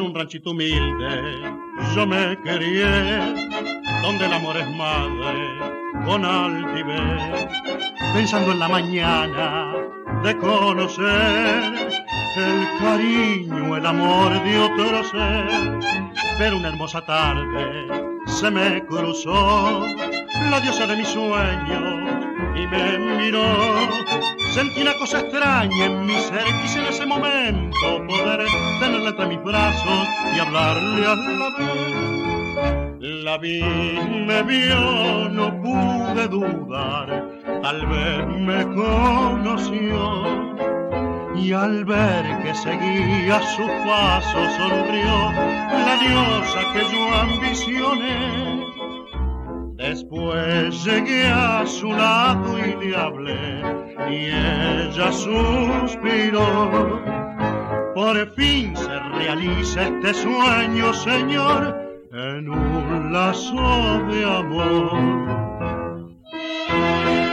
un ranchito humilde yo me crié, donde el amor es madre con altivez, pensando en la mañana de conocer el cariño, el amor de otro ser. Pero una hermosa tarde se me cruzó la diosa de mis sueños y me miró. Sentí una cosa extraña en mi ser, quise en ese momento poder tenerla entre mis brazos y hablarle a la vez. La vi, me vio, no pude dudar, tal vez me conoció. Y al ver que seguía sus pasos sonrió la diosa que yo ambicioné. Después llegué a su lado y le hablé y ella suspiró. Por fin se realiza este sueño, Señor, en un lazo de amor.